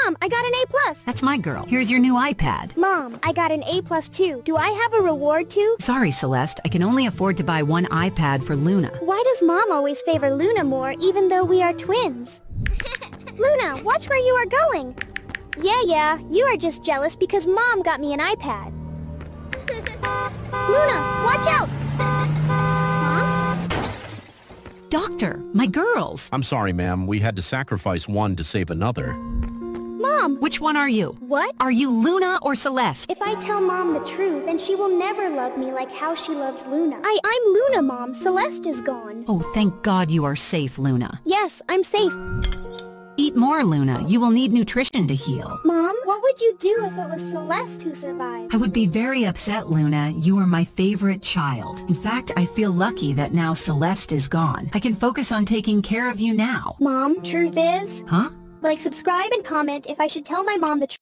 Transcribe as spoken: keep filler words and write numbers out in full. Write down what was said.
Mom, I got an A plus. That's my girl. Here's your new iPad. Mom, I got an A plus too. Do I have a reward too? Sorry, Celeste. I can only afford to buy one iPad for Luna. Why does Mom always favor Luna more even though we are twins? Luna, watch where you are going. Yeah, yeah, you are just jealous because Mom got me an iPad. Luna, watch out! Mom? Doctor, my girls. I'm sorry, ma'am. We had to sacrifice one to save another. Mom! Which one are you? What? Are you Luna or Celeste? If I tell Mom the truth, then she will never love me like how she loves Luna. I, I'm Luna, Mom. Celeste is gone. Oh, thank God you are safe, Luna. Yes, I'm safe. Eat more, Luna. You will need nutrition to heal. Mom, what would you do if it was Celeste who survived? I would be very upset, Luna. You are my favorite child. In fact, I feel lucky that now Celeste is gone. I can focus on taking care of you now. Mom, truth is... Huh? Like, subscribe and comment if I should tell my mom the truth.